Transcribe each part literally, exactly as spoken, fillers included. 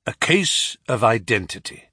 A Case of Identity.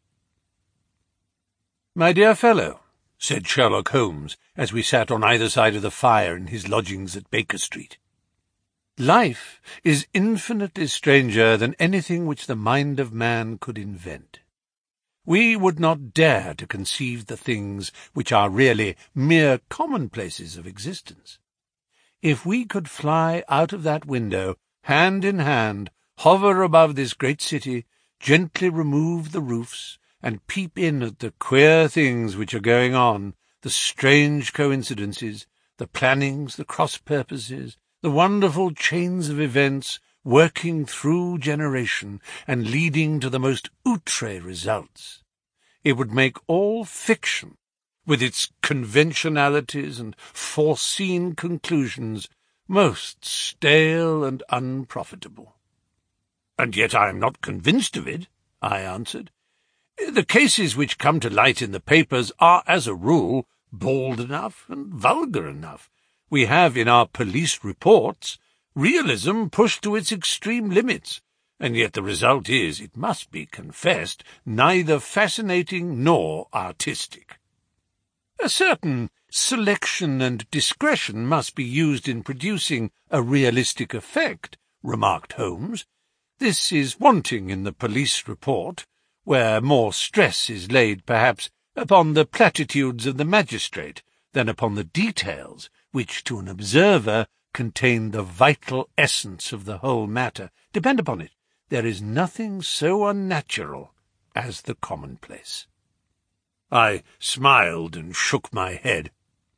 "My dear fellow," said Sherlock Holmes, as we sat on either side of the fire in his lodgings at Baker Street, "life is infinitely stranger than anything which the mind of man could invent. We would not dare to conceive the things which are really mere commonplaces of existence. If we could fly out of that window, hand in hand, hover above this great city, gently remove the roofs, and peep in at the queer things which are going on, the strange coincidences, the plannings, the cross-purposes, the wonderful chains of events working through generation and leading to the most outré results, it would make all fiction, with its conventionalities and foreseen conclusions, most stale and unprofitable." "And yet I am not convinced of it," I answered. "The cases which come to light in the papers are, as a rule, bald enough and vulgar enough. We have in our police reports realism pushed to its extreme limits, and yet the result is, it must be confessed, neither fascinating nor artistic. A certain selection and discretion must be used in producing a realistic effect," remarked Holmes. "This is wanting in the police report, where more stress is laid, perhaps, upon the platitudes of the magistrate than upon the details, which, to an observer, contain the vital essence of the whole matter. Depend upon it, there is nothing so unnatural as the commonplace." I smiled and shook my head.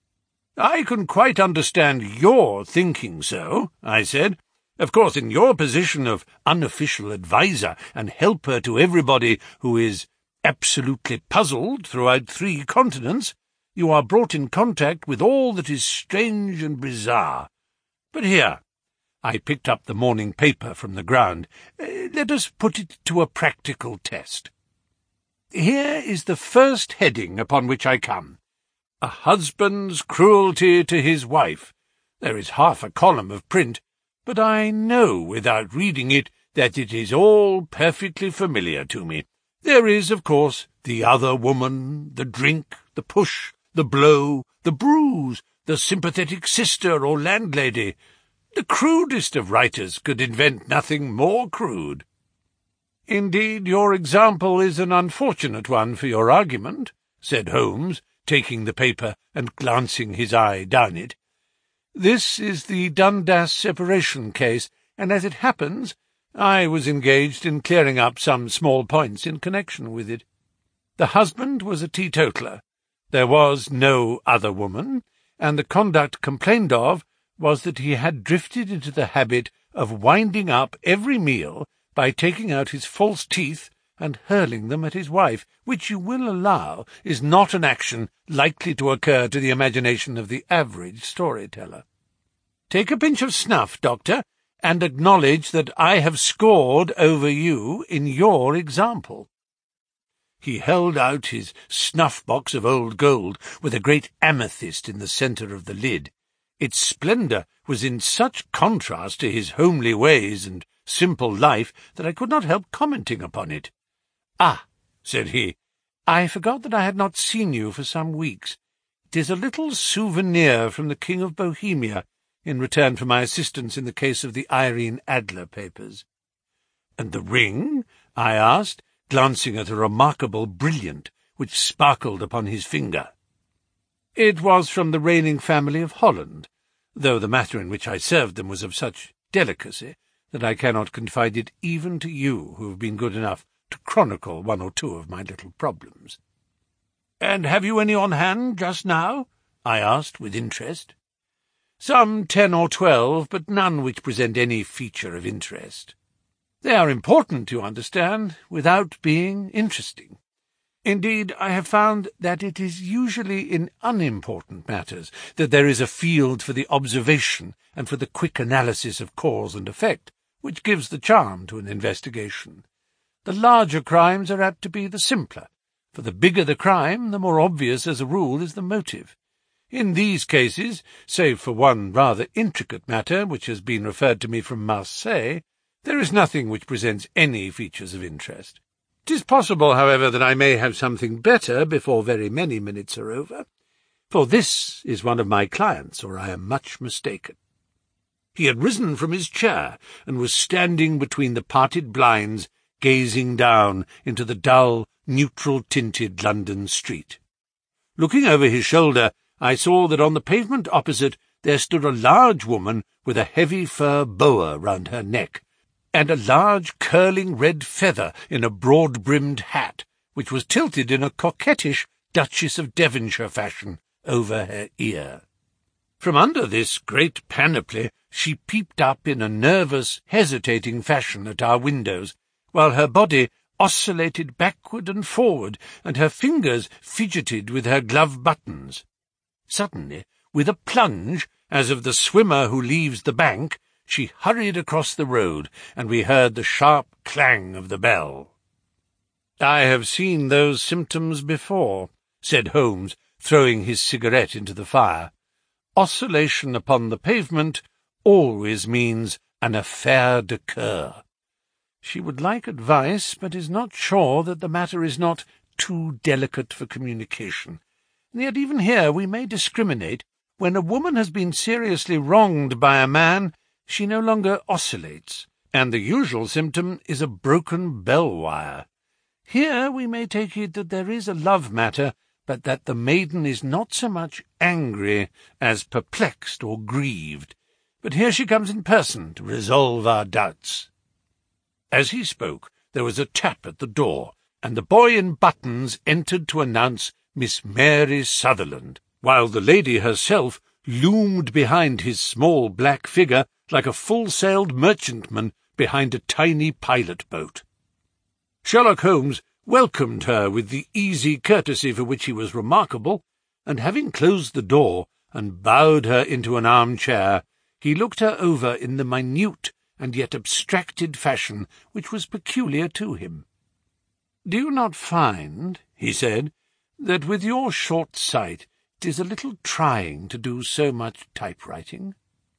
"I can quite understand your thinking so," I said. "Of course, in your position of unofficial adviser and helper to everybody who is absolutely puzzled throughout three continents, you are brought in contact with all that is strange and bizarre. But here," I picked up the morning paper from the ground, uh, "let us put it to a practical test. Here is the first heading upon which I come. A husband's cruelty to his wife. There is half a column of print, but I know without reading it that it is all perfectly familiar to me. There is, of course, the other woman, the drink, the push, the blow, the bruise, the sympathetic sister or landlady. The crudest of writers could invent nothing more crude." "Indeed, your example is an unfortunate one for your argument," said Holmes, taking the paper and glancing his eye down it. "This is the Dundas separation case, and as it happens, I was engaged in clearing up some small points in connection with it. The husband was a teetotaler. There was no other woman, and the conduct complained of was that he had drifted into the habit of winding up every meal by taking out his false teeth and hurling them at his wife, which you will allow is not an action likely to occur to the imagination of the average storyteller. Take a pinch of snuff, Doctor, and acknowledge that I have scored over you in your example." He held out his snuff-box of old gold, with a great amethyst in the centre of the lid. Its splendour was in such contrast to his homely ways and simple life that I could not help commenting upon it. "Ah," said he, "I forgot that I had not seen you for some weeks. It is a little souvenir from the King of Bohemia, in return for my assistance in the case of the Irene Adler papers." "And the ring?" I asked, glancing at a remarkable brilliant which sparkled upon his finger. "It was from the reigning family of Holland, though the matter in which I served them was of such delicacy that I cannot confide it even to you, who have been good enough to chronicle one or two of my little problems." "And have you any on hand just now?" I asked with interest. "Some ten or twelve, but none which present any feature of interest. They are important, you understand, without being interesting. Indeed, I have found that it is usually in unimportant matters that there is a field for the observation and for the quick analysis of cause and effect, which gives the charm to an investigation. The larger crimes are apt to be the simpler, for the bigger the crime, the more obvious as a rule is the motive. In these cases, save for one rather intricate matter which has been referred to me from Marseilles, There is nothing which presents any features of interest. 'Tis possible, however, that I may have something better before very many minutes are over, for this is one of my clients, or I am much mistaken." He had risen from his chair, and was standing between the parted blinds, gazing down into the dull, neutral-tinted London street. Looking over his shoulder, I saw that on the pavement opposite there stood a large woman with a heavy fur boa round her neck, and a large curling red feather in a broad-brimmed hat, which was tilted in a coquettish Duchess of Devonshire fashion over her ear. From under this great panoply she peeped up in a nervous, hesitating fashion at our windows, while her body oscillated backward and forward, and her fingers fidgeted with her glove buttons. Suddenly, with a plunge, as of the swimmer who leaves the bank, she hurried across the road, and we heard the sharp clang of the bell. "I have seen those symptoms before," said Holmes, throwing his cigarette into the fire. "Oscillation upon the pavement always means an affaire de cœur. She would like advice, but is not sure that the matter is not too delicate for communication. And yet even here we may discriminate. When a woman has been seriously wronged by a man, she no longer oscillates, and the usual symptom is a broken bell-wire. Here we may take it that there is a love matter, but that the maiden is not so much angry as perplexed or grieved. But here she comes in person to resolve our doubts." As he spoke, there was a tap at the door, and the boy in buttons entered to announce Miss Mary Sutherland, while the lady herself loomed behind his small black figure like a full-sailed merchantman behind a tiny pilot-boat. Sherlock Holmes welcomed her with the easy courtesy for which he was remarkable, and having closed the door and bowed her into an armchair, he looked her over in the minute and yet abstracted fashion which was peculiar to him. "Do you not find," he said, "that with your short sight it is a little trying to do so much typewriting?"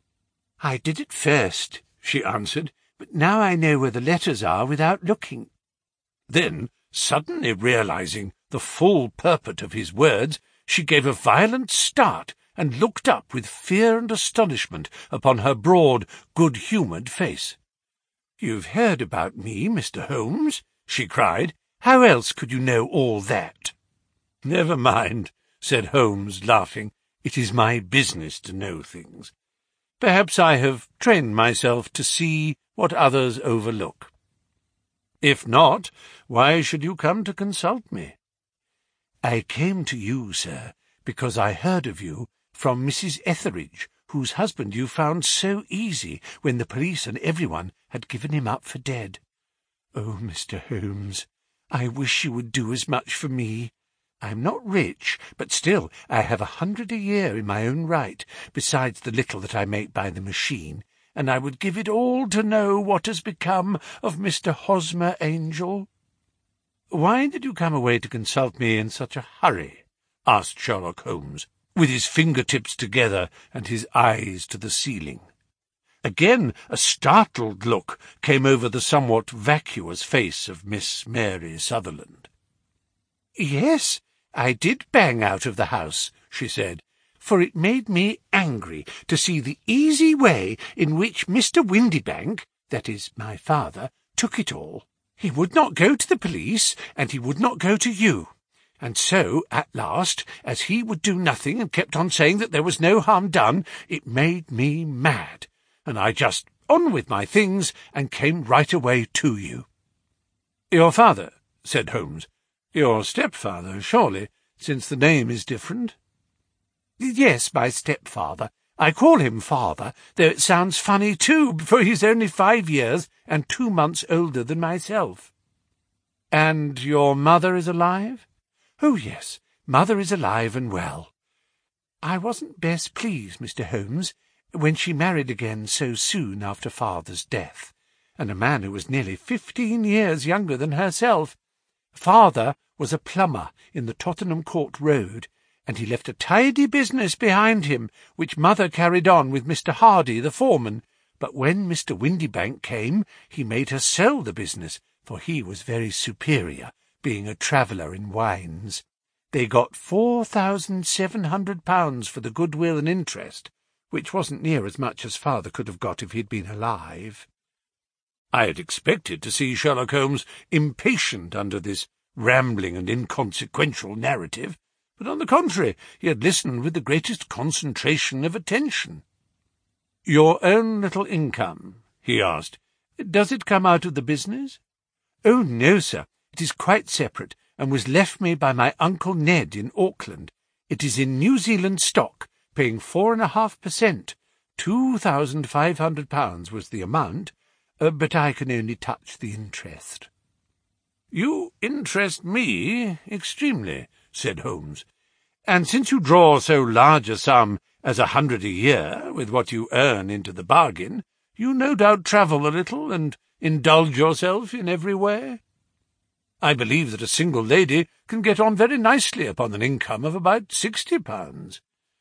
"I did it first," she answered, "but now I know where the letters are without looking." Then, suddenly realizing the full purport of his words, she gave a violent start and looked up with fear and astonishment upon her broad, good-humoured face. "You've heard about me, Mister Holmes," she cried. "How else could you know all that?" "Never mind," said Holmes, laughing. "It is my business to know things. Perhaps I have trained myself to see what others overlook. If not, why should you come to consult me?" "I came to you, sir, because I heard of you from Missus Etheridge, whose husband you found so easy when the police and everyone had given him up for dead. Oh, Mister Holmes, I wish you would do as much for me. I am not rich, but still I have a hundred a year in my own right, besides the little that I make by the machine, and I would give it all to know what has become of Mister Hosmer Angel." "Why did you come away to consult me in such a hurry?" asked Sherlock Holmes, with his fingertips together and his eyes to the ceiling. Again a startled look came over the somewhat vacuous face of Miss Mary Sutherland. "Yes, I did bang out of the house," she said, "for it made me angry to see the easy way in which Mister Windibank, that is, my father, took it all. He would not go to the police, and he would not go to you. And so, at last, as he would do nothing and kept on saying that there was no harm done, it made me mad, and I just on with my things and came right away to you." "Your father," said Holmes. "Your stepfather, surely, since the name is different?" "Yes, my stepfather. I call him father, though it sounds funny too, for he's only five years and two months older than myself." "And your mother is alive?" "Oh, yes, mother is alive and well. I wasn't best pleased, Mister Holmes, when she married again so soon after father's death, and a man who was nearly fifteen years younger than herself. Father was a plumber in the Tottenham Court Road, and he left a tidy business behind him, which mother carried on with Mister Hardy, the foreman, but when Mister Windybank came, he made her sell the business, for he was very superior, being a traveller in wines. They got four thousand seven hundred pounds for the goodwill and interest, which wasn't near as much as father could have got if he'd been alive. I had expected to see Sherlock Holmes impatient under this rambling and inconsequential narrative, but on the contrary, he had listened with the greatest concentration of attention. "Your own little income?" he asked. "Does it come out of the business?" "Oh, no, sir. It is quite separate, and was left me by my Uncle Ned in Auckland. It is in New Zealand stock, paying four and a half per cent. Two thousand five hundred pounds was the amount, uh, but I can only touch the interest." "You interest me extremely," said Holmes, "and since you draw so large a sum as a hundred a year, with what you earn into the bargain, you no doubt travel a little and indulge yourself in every way. I believe that a single lady can get on very nicely upon an income of about sixty pounds.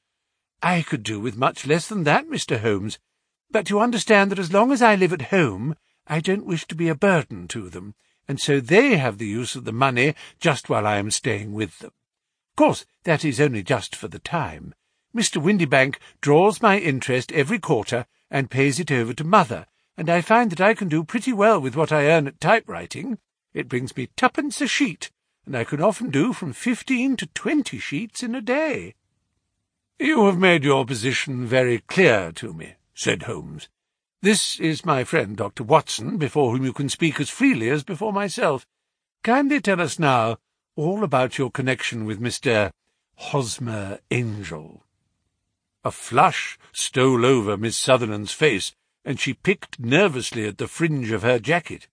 I could do with much less than that, Mister Holmes, but you understand that as long as I live at home, I don't wish to be a burden to them, and so they have the use of the money just while I am staying with them. Of course, that is only just for the time. Mister Windybank draws my interest every quarter and pays it over to mother, and I find that I can do pretty well with what I earn at typewriting. It brings me twopence a sheet, and I can often do from fifteen to twenty sheets in a day." "You have made your position very clear to me," said Holmes. "This is my friend Doctor Watson, before whom you can speak as freely as before myself. Kindly tell us now all about your connection with Mister Hosmer Angel." A flush stole over Miss Sutherland's face, and she picked nervously at the fringe of her jacket.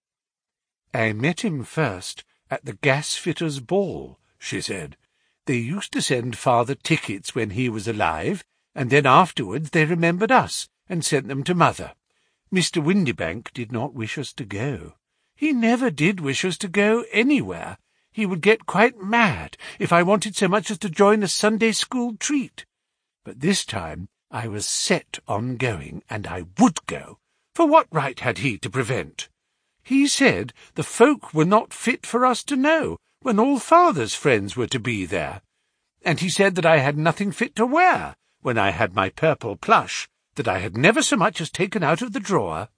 "I met him first at the gasfitters' ball," she said. "They used to send father tickets when he was alive, and then afterwards they remembered us and sent them to mother. Mister Windybank did not wish us to go. He never did wish us to go anywhere. He would get quite mad if I wanted so much as to join a Sunday school treat. But this time I was set on going, and I would go, for what right had he to prevent? He said the folk were not fit for us to know, when all father's friends were to be there, and he said that I had nothing fit to wear, when I had my purple plush, that I had never so much as taken out of the drawer.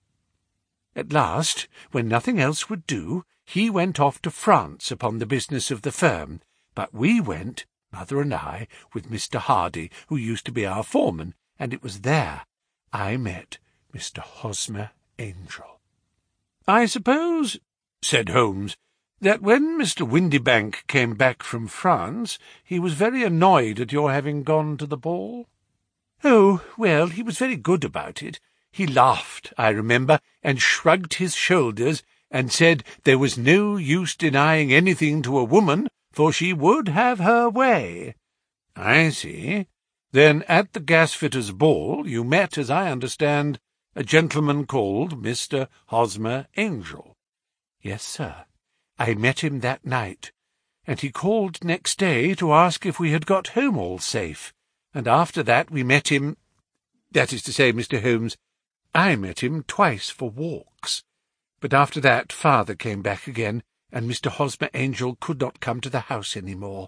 At last, when nothing else would do, he went off to France upon the business of the firm, but we went, mother and I, with Mister Hardy, who used to be our foreman, and it was there I met Mister Hosmer Angel." "I suppose," said Holmes, "that when Mister Windybank came back from France, he was very annoyed at your having gone to the ball?" "Oh, well, he was very good about it. He laughed, I remember, and shrugged his shoulders, and said there was no use denying anything to a woman, for she would have her way." "I see. Then at the gasfitters' ball you met, as I understand, a gentleman called Mister Hosmer Angel?" "Yes, sir. I met him that night, and he called next day to ask if we had got home all safe, and after that we met him— that is to say, Mister Holmes, I met him twice for walks, but after that father came back again, and Mister Hosmer Angel could not come to the house any more."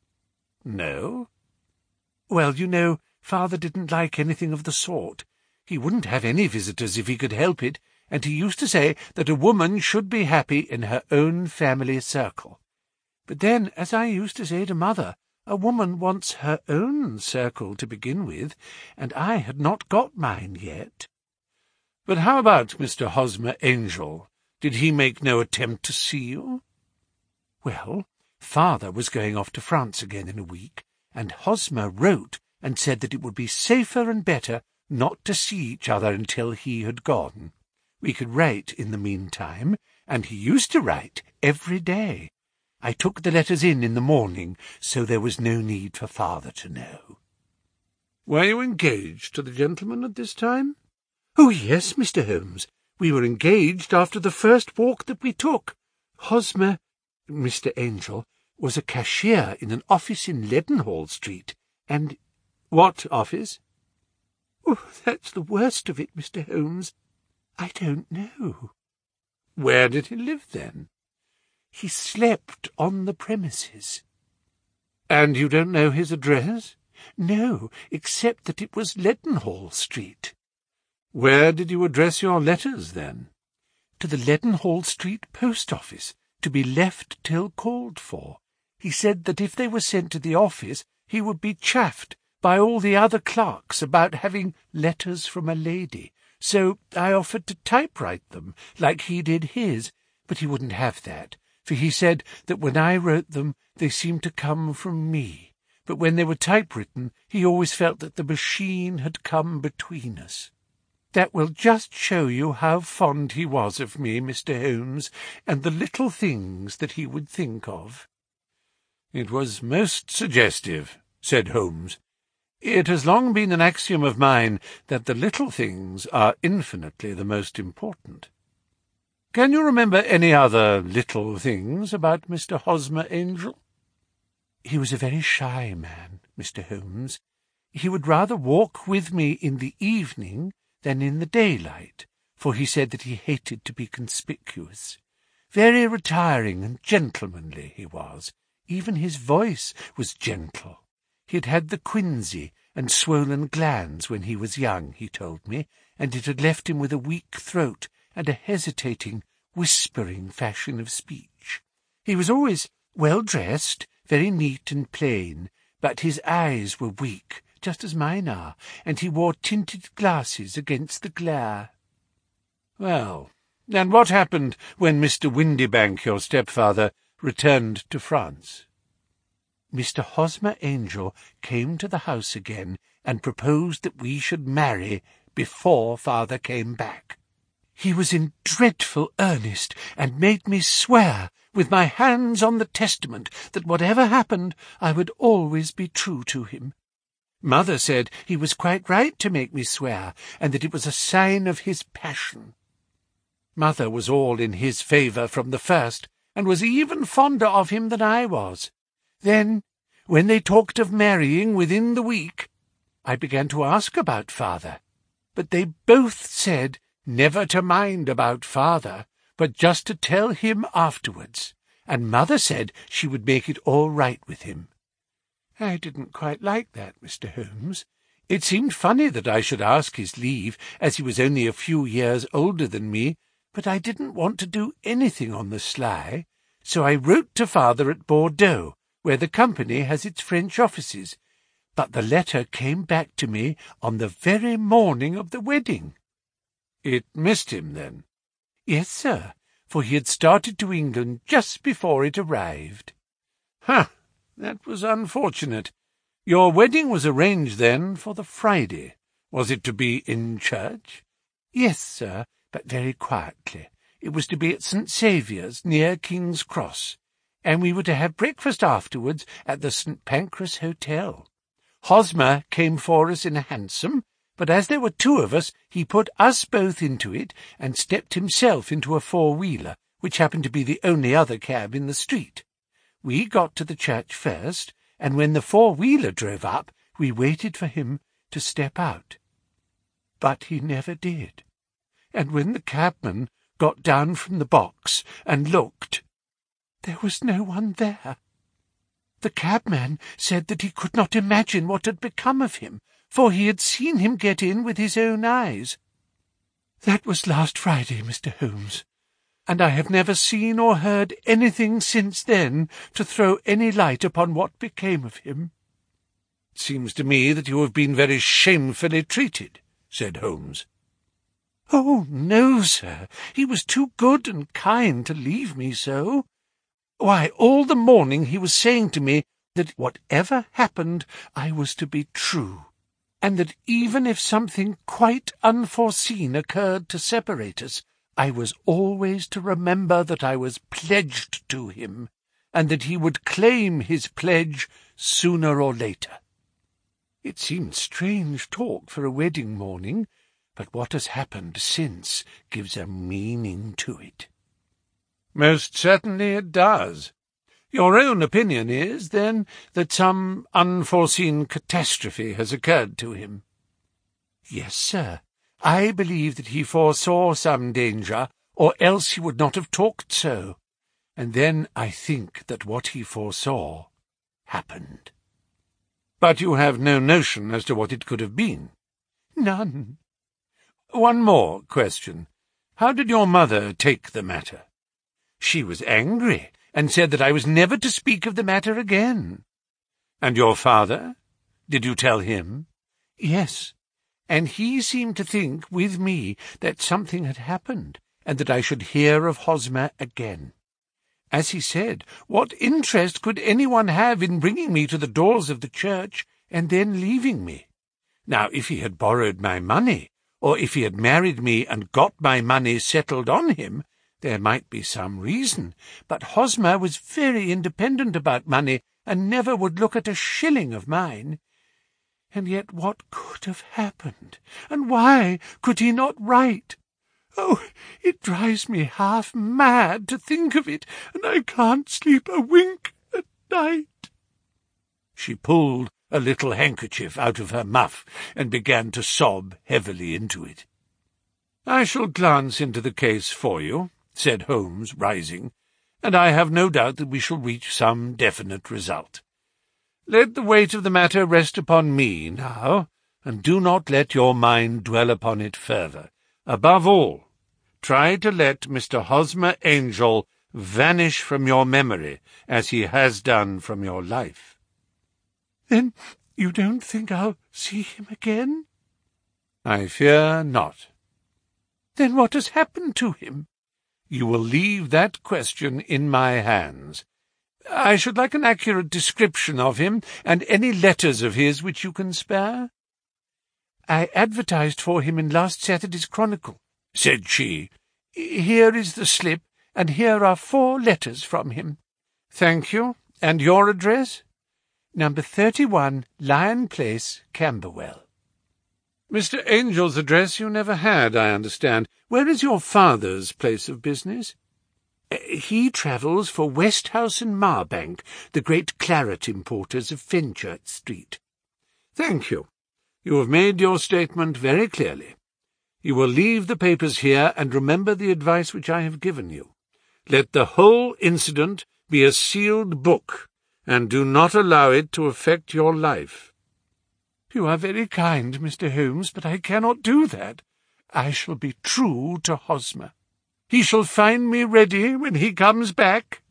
"No?" "Well, you know, father didn't like anything of the sort. He wouldn't have any visitors if he could help it, and he used to say that a woman should be happy in her own family circle. But then, as I used to say to mother, a woman wants her own circle to begin with, and I had not got mine yet." "But how about Mister Hosmer Angel? Did he make no attempt to see you?" "Well, father was going off to France again in a week, and Hosmer wrote and said that it would be safer and better not to see each other until he had gone. We could write in the meantime, and he used to write every day. I took the letters in in the morning, so there was no need for father to know." "Were you engaged to the gentleman at this time?" "Oh, yes, Mister Holmes. We were engaged after the first walk that we took. Hosmer, Mister Angel, was a cashier in an office in Leadenhall Street, and—" "What office?" "Oh, that's the worst of it, Mister Holmes. "I don't know." "Where did he live, then?" "He slept on the premises." "And you don't know his address?" "No, except that it was Leadenhall Street." "Where did you address your letters, then?" "To the Leadenhall Street post office, to be left till called for. He said that if they were sent to the office, he would be chaffed by all the other clerks about having letters from a lady. So I offered to typewrite them, like he did his, but he wouldn't have that, for he said that when I wrote them they seemed to come from me, but when they were typewritten he always felt that the machine had come between us. That will just show you how fond he was of me, Mister Holmes, and the little things that he would think of." "It was most suggestive," said Holmes. "It has long been an axiom of mine that the little things are infinitely the most important. Can you remember any other little things about Mister Hosmer Angel?" "He was a very shy man, Mister Holmes. He would rather walk with me in the evening than in the daylight, for he said that he hated to be conspicuous. Very retiring and gentlemanly he was. Even his voice was gentle. He had had the quinsy and swollen glands when he was young, he told me, and it had left him with a weak throat and a hesitating, whispering fashion of speech. He was always well-dressed, very neat and plain, but his eyes were weak, just as mine are, and he wore tinted glasses against the glare." "Well, and what happened when Mister Windybank, your stepfather, returned to France?" "Mister Hosmer Angel came to the house again and proposed that we should marry before father came back. He was in dreadful earnest, and made me swear, with my hands on the testament, that whatever happened I would always be true to him. Mother said he was quite right to make me swear, and that it was a sign of his passion. Mother was all in his favour from the first, and was even fonder of him than I was. Then, when they talked of marrying within the week, I began to ask about father, but they both said never to mind about father, but just to tell him afterwards, and mother said she would make it all right with him. I didn't quite like that, Mister Holmes. It seemed funny that I should ask his leave, as he was only a few years older than me, but I didn't want to do anything on the sly, so I wrote to father at Bordeaux, where the company has its French offices, but the letter came back to me on the very morning of the wedding." "It missed him, then?" "Yes, sir, for he had started to England just before it arrived." "Ha! That was unfortunate. Your wedding was arranged, then, for the Friday. Was it to be in church?" "Yes, sir, but very quietly. It was to be at Saint Saviour's, near King's Cross, and we were to have breakfast afterwards at the Saint Pancras Hotel. Hosmer came for us in a hansom, but as there were two of us, he put us both into it, and stepped himself into a four-wheeler, which happened to be the only other cab in the street. We got to the church first, and when the four-wheeler drove up, we waited for him to step out. But he never did, and when the cabman got down from the box and looked, there was no one there. The cabman said that he could not imagine what had become of him, for he had seen him get in with his own eyes. That was last Friday, Mister Holmes, and I have never seen or heard anything since then to throw any light upon what became of him." "It seems to me that you have been very shamefully treated," said Holmes. "Oh, no, sir. He was too good and kind to leave me so. Why, all the morning he was saying to me that whatever happened I was to be true, and that even if something quite unforeseen occurred to separate us, I was always to remember that I was pledged to him, and that he would claim his pledge sooner or later. It seemed strange talk for a wedding morning, but what has happened since gives a meaning to it." "Most certainly it does. Your own opinion is, then, that some unforeseen catastrophe has occurred to him?" "Yes, sir, I believe that he foresaw some danger, or else he would not have talked so. And then I think that what he foresaw happened. But you have no notion as to what it could have been? None. One more question. How did your mother take the matter? She was angry, and said that I was never to speak of the matter again. And your father? Did you tell him? Yes, and he seemed to think, with me, that something had happened, and that I should hear of Hosmer again. As he said, what interest could anyone have in bringing me to the doors of the church and then leaving me? Now, if he had borrowed my money, or if he had married me and got my money settled on him, there might be some reason, but Hosmer was very independent about money, and never would look at a shilling of mine. And yet what could have happened, and why could he not write? Oh, it drives me half mad to think of it, and I can't sleep a wink at night. She pulled a little handkerchief out of her muff and began to sob heavily into it. "I shall glance into the case for you," said Holmes, rising, "and I have no doubt that we shall reach some definite result. Let the weight of the matter rest upon me now, and do not let your mind dwell upon it further. Above all, try to let Mister Hosmer Angel vanish from your memory, as he has done from your life." "Then you don't think I'll see him again?" "I fear not." "Then what has happened to him?" "You will leave that question in my hands. I should like an accurate description of him, and any letters of his which you can spare." "I advertised for him in last Saturday's Chronicle," said she. "Here is the slip, and here are four letters from him." "Thank you. And your address?" "Number thirty-one, Lion Place, Camberwell." "Mister Angel's address you never had, I understand. Where is your father's place of business?" "He travels for Westhouse and Marbank, the great claret importers of Fenchurch Street." "Thank you. You have made your statement very clearly. You will leave the papers here, and remember the advice which I have given you. Let the whole incident be a sealed book, and do not allow it to affect your life." "You are very kind, Mister Holmes, but I cannot do that. I shall be true to Hosmer. He shall find me ready when he comes back."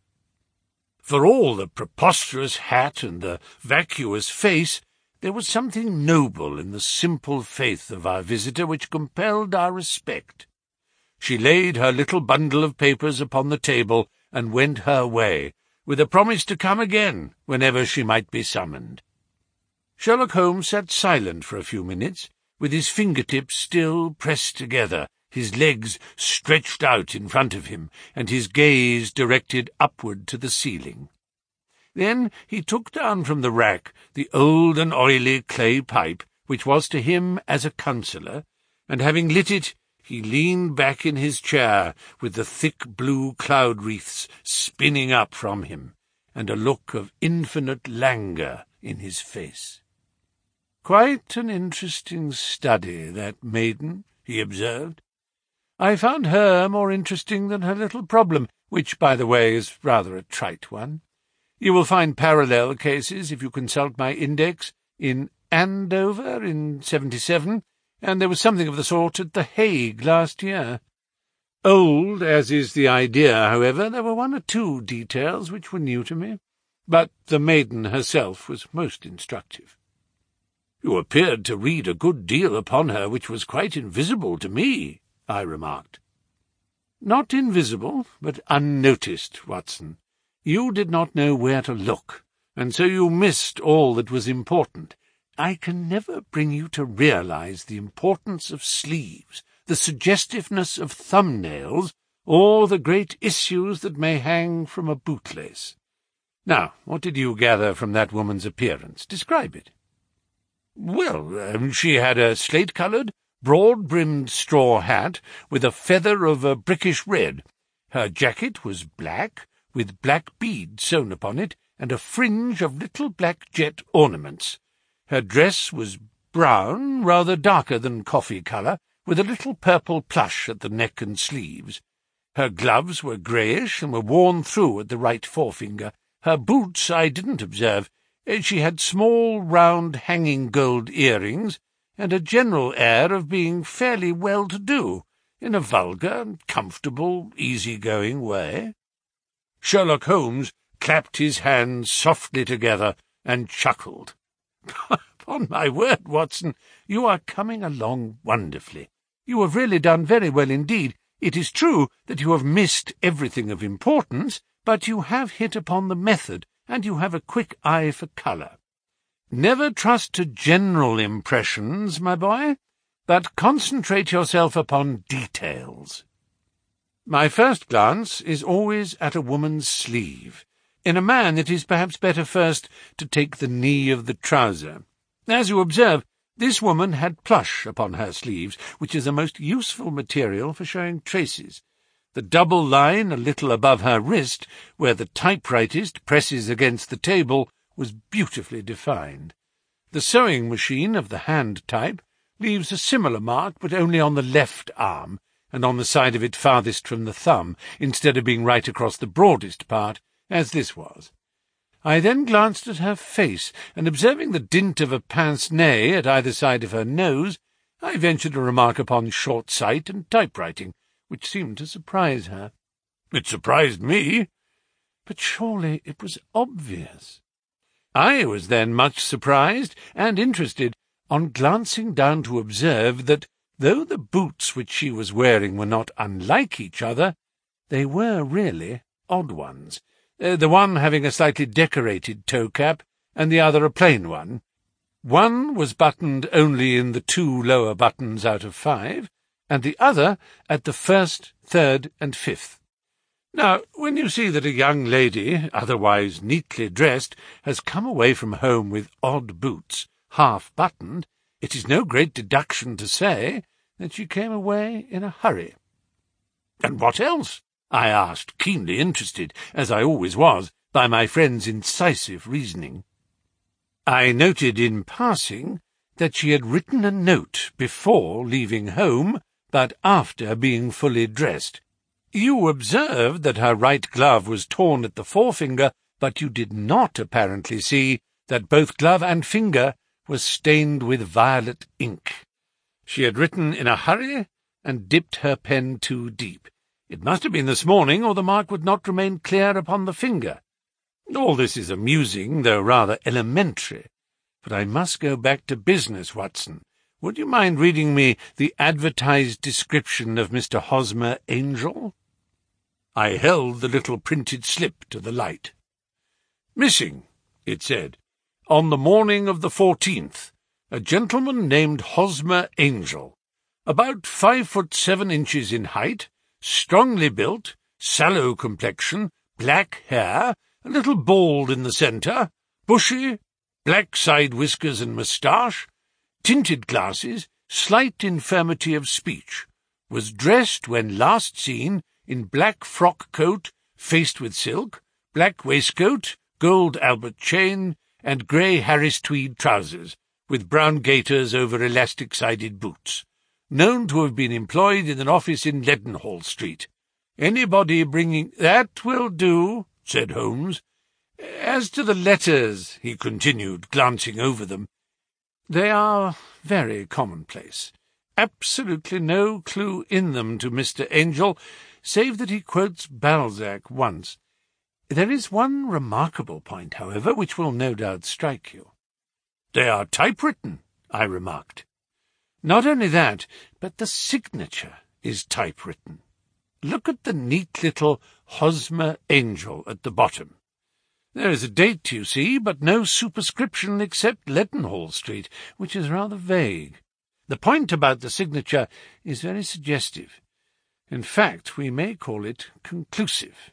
For all the preposterous hat and the vacuous face, there was something noble in the simple faith of our visitor which compelled our respect. She laid her little bundle of papers upon the table and went her way, with a promise to come again whenever she might be summoned. Sherlock Holmes sat silent for a few minutes, with his fingertips still pressed together, his legs stretched out in front of him, and his gaze directed upward to the ceiling. Then he took down from the rack the old and oily clay pipe, which was to him as a counsellor, and having lit it, he leaned back in his chair, with the thick blue cloud-wreaths spinning up from him, and a look of infinite languor in his face. "Quite an interesting study, that maiden," he observed. "I found her more interesting than her little problem, which, by the way, is rather a trite one. You will find parallel cases, if you consult my index, in Andover in seventy-seven, and there was something of the sort at The Hague last year. Old as is the idea, however, there were one or two details which were new to me, but the maiden herself was most instructive." "You appeared to read a good deal upon her which was quite invisible to me," I remarked. "Not invisible, but unnoticed, Watson. You did not know where to look, and so you missed all that was important. I can never bring you to realize the importance of sleeves, the suggestiveness of thumbnails, or the great issues that may hang from a bootlace. Now, what did you gather from that woman's appearance? Describe it." "Well, um, she had a slate-coloured, broad-brimmed straw hat, with a feather of a brickish red. Her jacket was black, with black beads sewn upon it, and a fringe of little black jet ornaments. Her dress was brown, rather darker than coffee colour, with a little purple plush at the neck and sleeves. Her gloves were greyish and were worn through at the right forefinger. Her boots I didn't observe. She had small, round, hanging gold earrings, and a general air of being fairly well-to-do, in a vulgar, comfortable, easy-going way. Sherlock Holmes clapped his hands softly together and chuckled. "Upon my word, Watson, you are coming along wonderfully. You have really done very well indeed. It is true that you have missed everything of importance, but you have hit upon the method, and you have a quick eye for colour. Never trust to general impressions, my boy, but concentrate yourself upon details. My first glance is always at a woman's sleeve. In a man it is perhaps better first to take the knee of the trouser. As you observe, this woman had plush upon her sleeves, which is a most useful material for showing traces. The double line a little above her wrist, where the typewritist presses against the table, was beautifully defined. The sewing machine of the hand type leaves a similar mark, but only on the left arm, and on the side of it farthest from the thumb, instead of being right across the broadest part, as this was. I then glanced at her face, and observing the dint of a pince-nez at either side of her nose, I ventured a remark upon short sight and typewriting, which seemed to surprise her. It surprised me. But surely it was obvious. I was then much surprised and interested on glancing down to observe that, though the boots which she was wearing were not unlike each other, they were really odd ones, uh, the one having a slightly decorated toe-cap, and the other a plain one. One was buttoned only in the two lower buttons out of five, and the other at the first, third, and fifth. Now, when you see that a young lady, otherwise neatly dressed, has come away from home with odd boots, half-buttoned, it is no great deduction to say that she came away in a hurry. "And what else?" I asked, keenly interested, as I always was, by my friend's incisive reasoning. I noted in passing that she had written a note before leaving home, but after being fully dressed. You observed that her right glove was torn at the forefinger, but you did not apparently see that both glove and finger was stained with violet ink. She had written in a hurry and dipped her pen too deep. It must have been this morning, or the mark would not remain clear upon the finger. All this is amusing, though rather elementary. But I must go back to business, Watson. Would you mind reading me the advertised description of Mister Hosmer Angel? I held the little printed slip to the light. "Missing," it said, "on the morning of the fourteenth, a gentleman named Hosmer Angel, about five foot seven inches in height, strongly built, sallow complexion, black hair, a little bald in the centre, bushy, black side whiskers and moustache, tinted glasses, slight infirmity of speech, was dressed when last seen in black frock coat faced with silk, black waistcoat, gold Albert chain, and grey Harris tweed trousers, with brown gaiters over elastic-sided boots, known to have been employed in an office in Leadenhall Street. Anybody bringing—" "That will do," said Holmes. "As to the letters," he continued, glancing over them, "they are very commonplace. Absolutely no clue in them to Mister Angel, save that he quotes Balzac once. There is one remarkable point, however, which will no doubt strike you." "They are typewritten," I remarked. "Not only that, but the signature is typewritten. Look at the neat little Hosmer Angel at the bottom. There is a date, you see, but no superscription except Leadenhall Street, which is rather vague. The point about the signature is very suggestive. In fact, we may call it conclusive."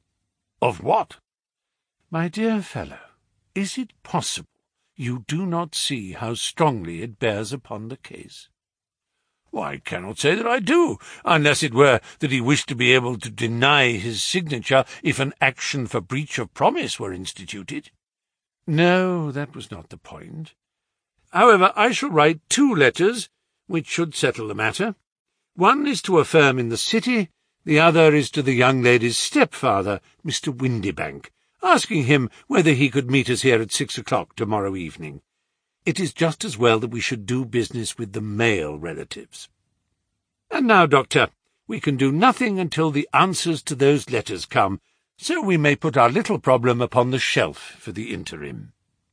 "Of what?" "My dear fellow, is it possible you do not see how strongly it bears upon the case?" "Why, I cannot say that I do, unless it were that he wished to be able to deny his signature if an action for breach of promise were instituted." "No, that was not the point. However, I shall write two letters, which should settle the matter. One is to a firm in the city, the other is to the young lady's stepfather, Mister Windibank, asking him whether he could meet us here at six o'clock tomorrow evening. It is just as well that we should do business with the male relatives. And now, Doctor, we can do nothing until the answers to those letters come, so we may put our little problem upon the shelf for the interim.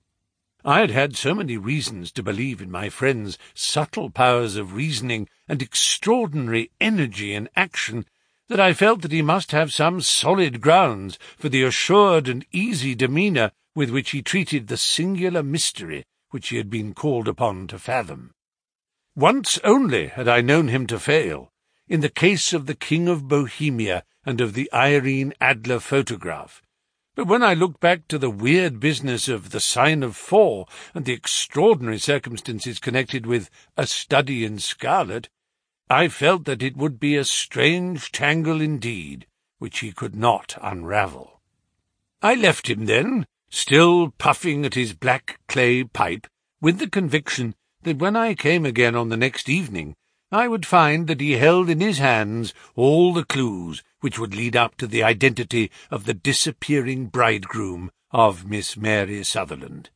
I had had so many reasons to believe in my friend's subtle powers of reasoning and extraordinary energy in action that I felt that he must have some solid grounds for the assured and easy demeanour with which he treated the singular mystery which he had been called upon to fathom. Once only had I known him to fail, in the case of the King of Bohemia and of the Irene Adler photograph. But when I looked back to the weird business of the Sign of Four and the extraordinary circumstances connected with A Study in Scarlet, I felt that it would be a strange tangle indeed, which he could not unravel. I left him then, still puffing at his black clay pipe, with the conviction that when I came again on the next evening, I would find that he held in his hands all the clues which would lead up to the identity of the disappearing bridegroom of Miss Mary Sutherland.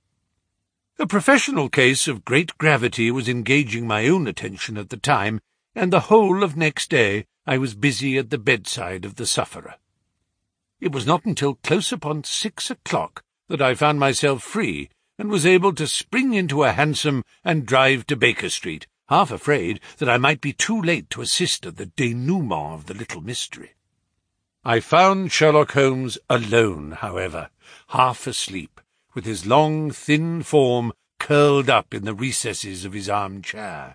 A professional case of great gravity was engaging my own attention at the time, and the whole of next day I was busy at the bedside of the sufferer. It was not until close upon six o'clock that I found myself free, and was able to spring into a hansom and drive to Baker Street, half afraid that I might be too late to assist at the denouement of the little mystery. I found Sherlock Holmes alone, however, half asleep, with his long, thin form curled up in the recesses of his arm-chair.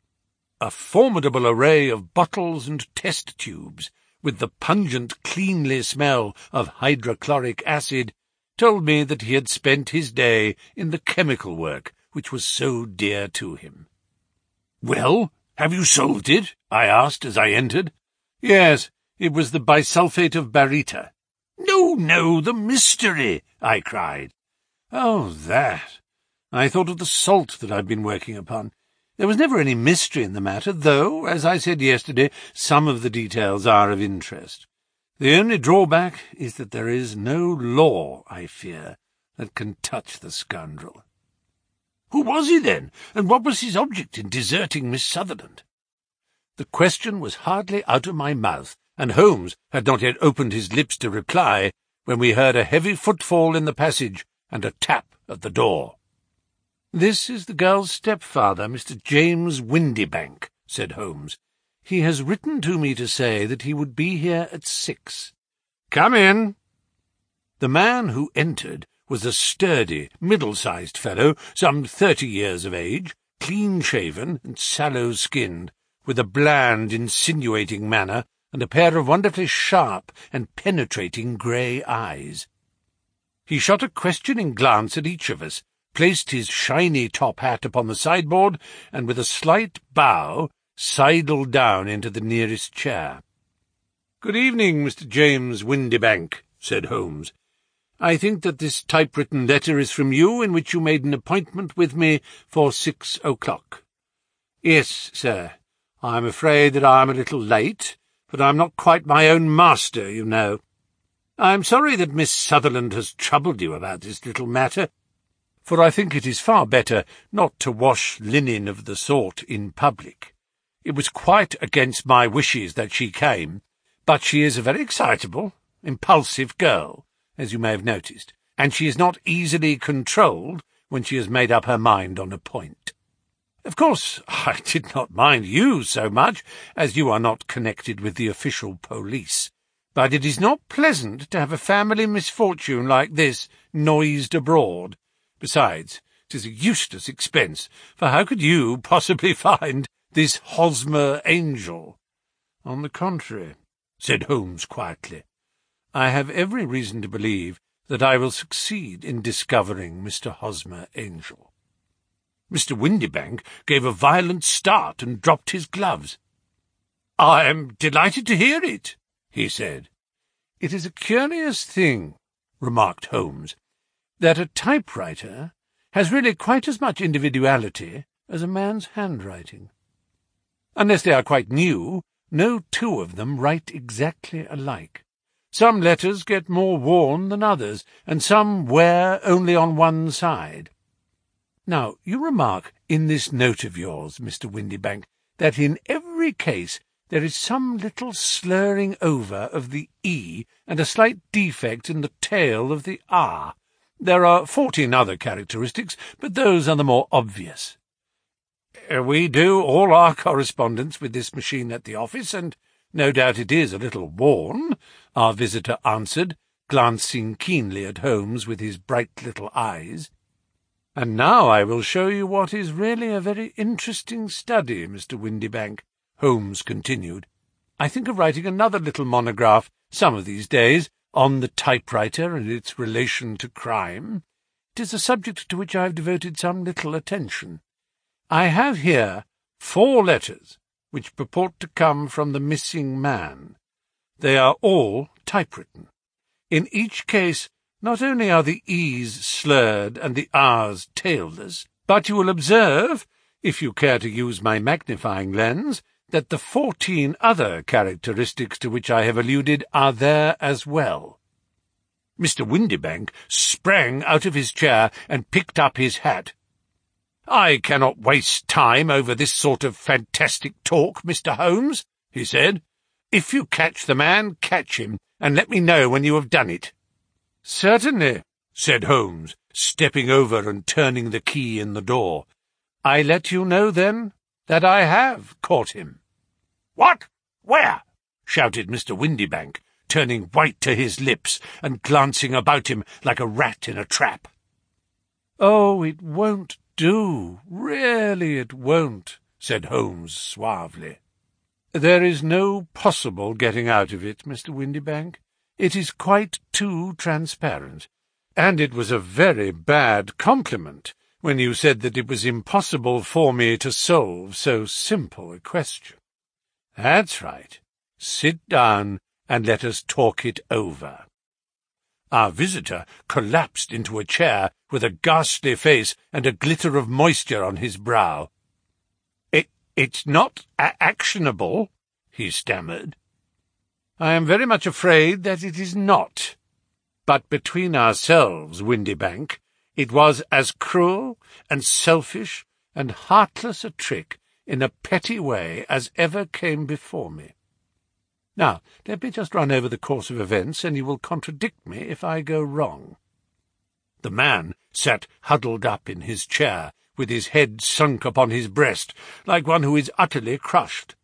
A formidable array of bottles and test-tubes, with the pungent, cleanly smell of hydrochloric acid, told me that he had spent his day in the chemical work which was so dear to him. "Well, have you solved it?" I asked as I entered. "Yes, it was the bisulfate of baryta." "No, no, the mystery!" I cried. "Oh, that! I thought of the salt that I've been working upon. There was never any mystery in the matter, though, as I said yesterday, some of the details are of interest. The only drawback is that there is no law, I fear, that can touch the scoundrel." "Who was he, then, and what was his object in deserting Miss Sutherland?" The question was hardly out of my mouth, and Holmes had not yet opened his lips to reply, when we heard a heavy footfall in the passage and a tap at the door. "This is the girl's stepfather, Mister James Windibank," said Holmes. "He has written to me to say that he would be here at six." "Come in." The man who entered was a sturdy, middle-sized fellow, some thirty years of age, clean-shaven and sallow-skinned, with a bland, insinuating manner and a pair of wonderfully sharp and penetrating grey eyes. He shot a questioning glance at each of us, placed his shiny top hat upon the sideboard, and with a slight bow sidled down into the nearest chair. "Good evening, Mister James Windibank," said Holmes. "I think that this typewritten letter is from you, in which you made an appointment with me for six o'clock." "Yes, sir. I'm afraid that I'm a little late, but I'm not quite my own master, you know. I'm sorry that Miss Sutherland has troubled you about this little matter, for I think it is far better not to wash linen of the sort in public. It was quite against my wishes that she came, but she is a very excitable, impulsive girl, as you may have noticed, and she is not easily controlled when she has made up her mind on a point. Of course, I did not mind you so much, as you are not connected with the official police, but it is not pleasant to have a family misfortune like this noised abroad. Besides, it is a useless expense, for how could you possibly find this Hosmer Angel?" "On the contrary," said Holmes quietly, "I have every reason to believe that I will succeed in discovering Mister Hosmer Angel." Mister Windibank gave a violent start and dropped his gloves. "I am delighted to hear it," he said. "It is a curious thing," remarked Holmes, "that a typewriter has really quite as much individuality as a man's handwriting. Unless they are quite new, no two of them write exactly alike. Some letters get more worn than others, and some wear only on one side. Now, you remark in this note of yours, Mister Windibank, that in every case there is some little slurring over of the E and a slight defect in the tail of the R. There are fourteen other characteristics, but those are the more obvious. We do all our correspondence with this machine at the office, and no doubt it is a little worn, our visitor answered, glancing keenly at Holmes with his bright little eyes. And now I will show you what is really a very interesting study, Mister Windibank, Holmes continued. I think of writing another little monograph some of these days on the typewriter and its relation to crime. It is a subject to which I have devoted some little attention. I have here four letters which purport to come from the missing man. They are all typewritten. In each case, not only are the E's slurred and the R's tailless, but you will observe, if you care to use my magnifying lens, that the fourteen other characteristics to which I have alluded are there as well. Mister Windibank sprang out of his chair and picked up his hat. "I cannot waste time over this sort of fantastic talk, Mister Holmes," he said. "If you catch the man, catch him, and let me know when you have done it." "Certainly," said Holmes, stepping over and turning the key in the door. "I let you know, then, that I have caught him." "What? Where?" shouted Mister Windibank, turning white to his lips and glancing about him like a rat in a trap. "Oh, it won't do, really it won't," said Holmes suavely. "There is no possible getting out of it, Mister Windibank. It is quite too transparent, and it was a very bad compliment when you said that it was impossible for me to solve so simple a question. That's right. Sit down and let us talk it over." Our visitor collapsed into a chair with a ghastly face and a glitter of moisture on his brow. It, it's not a actionable," he stammered. "I am very much afraid that it is not. But between ourselves, Windibank, it was as cruel and selfish and heartless a trick in a petty way as ever came before me. Now, let me just run over the course of events, and you will contradict me if I go wrong." The man sat huddled up in his chair, with his head sunk upon his breast, like one who is utterly crushed.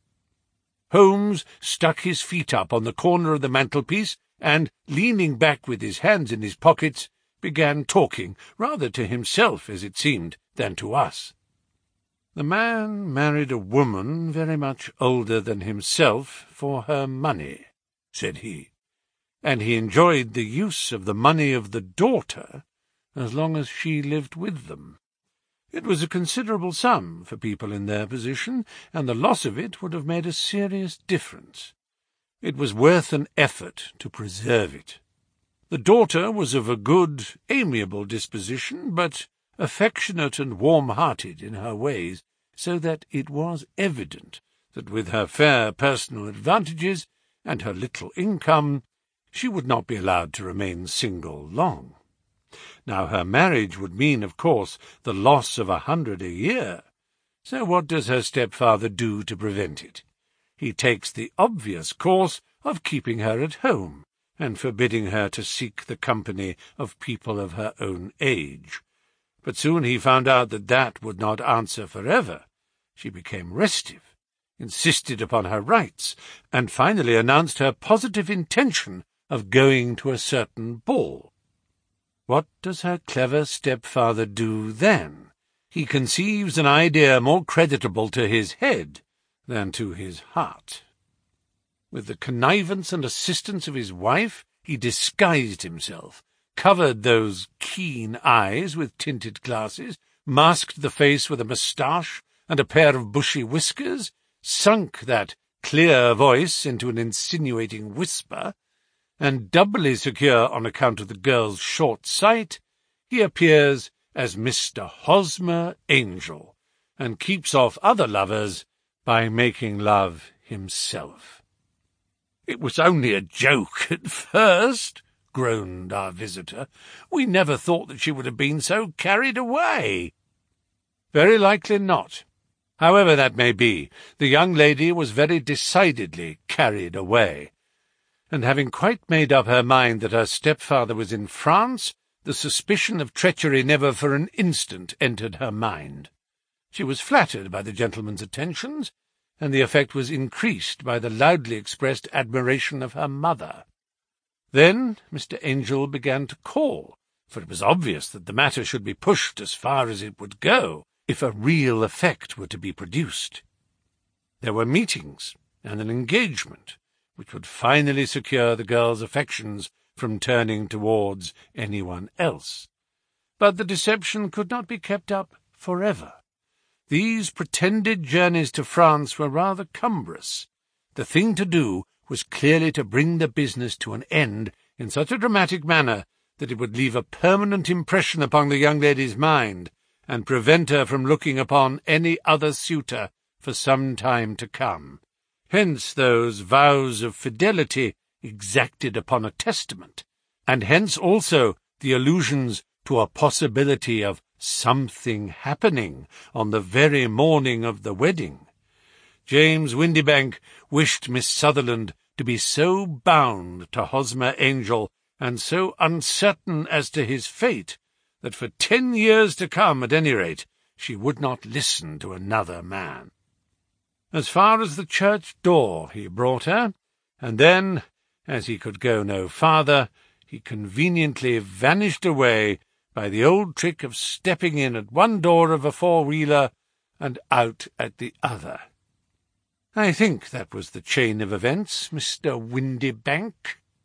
Holmes stuck his feet up on the corner of the mantelpiece, and, leaning back with his hands in his pockets, began talking, rather to himself, as it seemed, than to us. "The man married a woman very much older than himself for her money," said he, "and he enjoyed the use of the money of the daughter as long as she lived with them. It was a considerable sum for people in their position, and the loss of it would have made a serious difference. It was worth an effort to preserve it. The daughter was of a good, amiable disposition, but affectionate and warm-hearted in her ways, so that it was evident that with her fair personal advantages and her little income, she would not be allowed to remain single long. Now her marriage would mean, of course, the loss of a hundred a year. So what does her stepfather do to prevent it? He takes the obvious course of keeping her at home, and forbidding her to seek the company of people of her own age. But soon he found out that that would not answer forever. She became restive, insisted upon her rights, and finally announced her positive intention of going to a certain ball. What does her clever stepfather do then? He conceives an idea more creditable to his head than to his heart. With the connivance and assistance of his wife, he disguised himself, covered those keen eyes with tinted glasses, masked the face with a moustache and a pair of bushy whiskers, sunk that clear voice into an insinuating whisper, and doubly secure on account of the girl's short sight, he appears as Mister Hosmer Angel, and keeps off other lovers by making love himself. "It was only a joke at first," groaned our visitor. "We never thought that she would have been so carried away." "Very likely not. However that may be, the young lady was very decidedly carried away, and having quite made up her mind that her stepfather was in France, the suspicion of treachery never for an instant entered her mind. She was flattered by the gentleman's attentions, and the effect was increased by the loudly expressed admiration of her mother. Then Mister Angel began to call, for it was obvious that the matter should be pushed as far as it would go, if a real effect were to be produced. There were meetings and an engagement, which would finally secure the girl's affections from turning towards anyone else. But the deception could not be kept up forever. These pretended journeys to France were rather cumbrous. The thing to do was clearly to bring the business to an end in such a dramatic manner that it would leave a permanent impression upon the young lady's mind, and prevent her from looking upon any other suitor for some time to come. Hence those vows of fidelity exacted upon a testament, and hence also the allusions to a possibility of something happening on the very morning of the wedding. James Windibank wished Miss Sutherland to be so bound to Hosmer Angel, and so uncertain as to his fate, that for ten years to come, at any rate, she would not listen to another man. As far as the church door he brought her, and then, as he could go no farther, he conveniently vanished away by the old trick of stepping in at one door of a four-wheeler and out at the other. I think that was the chain of events, Mister Windibank."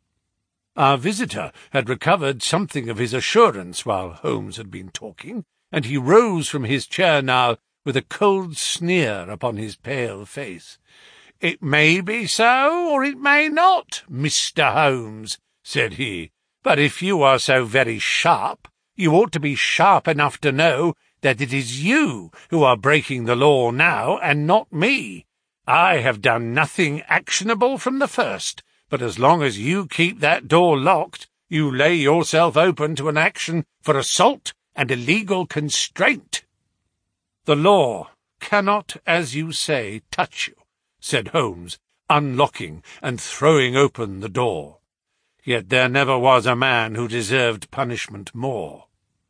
Our visitor had recovered something of his assurance while Holmes had been talking, and he rose from his chair now with a cold sneer upon his pale face. "It may be so, or it may not, Mister Holmes," said he, "but if you are so very sharp, you ought to be sharp enough to know that it is you who are breaking the law now, and not me. I have done nothing actionable from the first, but as long as you keep that door locked, you lay yourself open to an action for assault and illegal constraint." "The law cannot, as you say, touch you," said Holmes, unlocking and throwing open the door. "Yet there never was a man who deserved punishment more.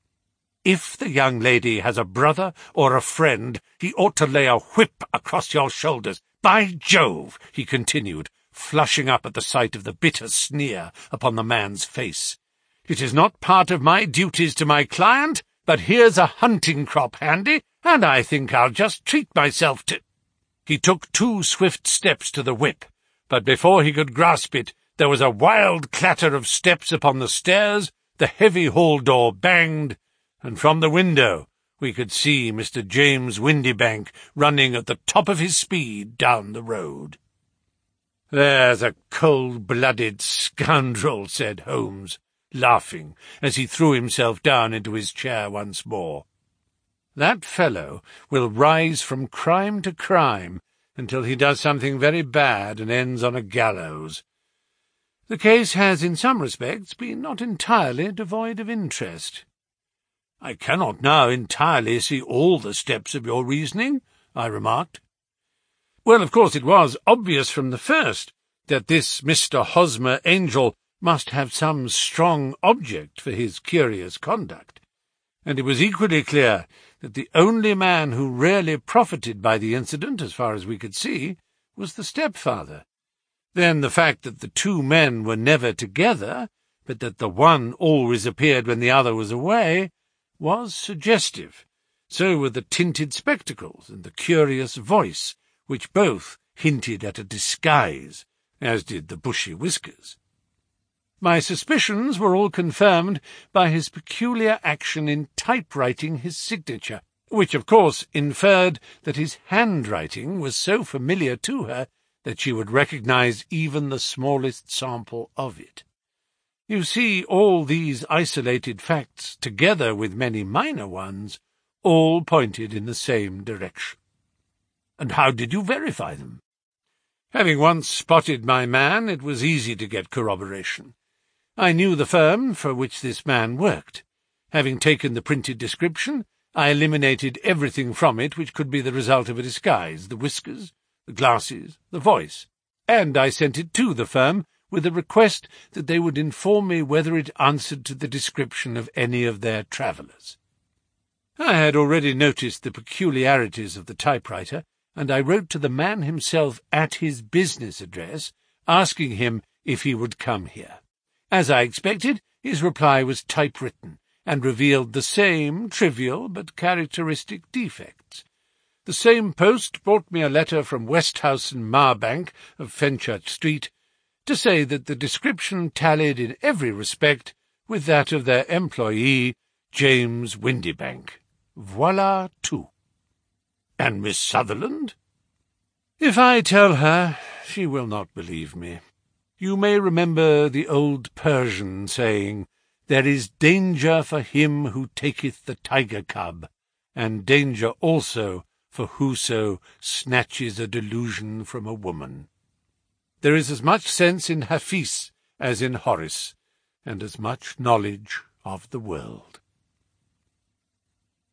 If the young lady has a brother or a friend, he ought to lay a whip across your shoulders. By Jove," he continued, flushing up at the sight of the bitter sneer upon the man's face, "it is not part of my duties to my client, but here's a hunting crop handy, and I think I'll just treat myself to—" He took two swift steps to the whip, but before he could grasp it, there was a wild clatter of steps upon the stairs, the heavy hall door banged, and from the window we could see Mister James Windibank running at the top of his speed down the road. "There's a cold-blooded scoundrel," said Holmes, laughing, as he threw himself down into his chair once more. "That fellow will rise from crime to crime until he does something very bad and ends on a gallows. The case has, in some respects, been not entirely devoid of interest." "I cannot now entirely see all the steps of your reasoning," I remarked. "Well, of course it was obvious from the first that this Mister Hosmer Angel must have some strong object for his curious conduct, and it was equally clear that the only man who really profited by the incident, as far as we could see, was the stepfather. Then the fact that the two men were never together, but that the one always appeared when the other was away, was suggestive. So were the tinted spectacles and the curious voice, which both hinted at a disguise, as did the bushy whiskers. My suspicions were all confirmed by his peculiar action in typewriting his signature, which of course inferred that his handwriting was so familiar to her that she would recognize even the smallest sample of it. You see, all these isolated facts, together with many minor ones, all pointed in the same direction. And how did you verify them? Having once spotted my man, it was easy to get corroboration. I knew the firm for which this man worked. Having taken the printed description, I eliminated everything from it which could be the result of a disguise, the whiskers, the glasses, the voice, and I sent it to the firm with a request that they would inform me whether it answered to the description of any of their travellers. I had already noticed the peculiarities of the typewriter, and I wrote to the man himself at his business address, asking him if he would come here. As I expected, his reply was typewritten, and revealed the same trivial but characteristic defects. The same post brought me a letter from Westhouse and Marbank of Fenchurch Street to say that the description tallied in every respect with that of their employee, James Windibank. Voilà tout. And Miss Sutherland? If I tell her, she will not believe me. You may remember the old Persian saying, "There is danger for him who taketh the tiger cub, and danger also for whoso snatches a delusion from a woman." There is as much sense in Hafiz as in Horace, and as much knowledge of the world.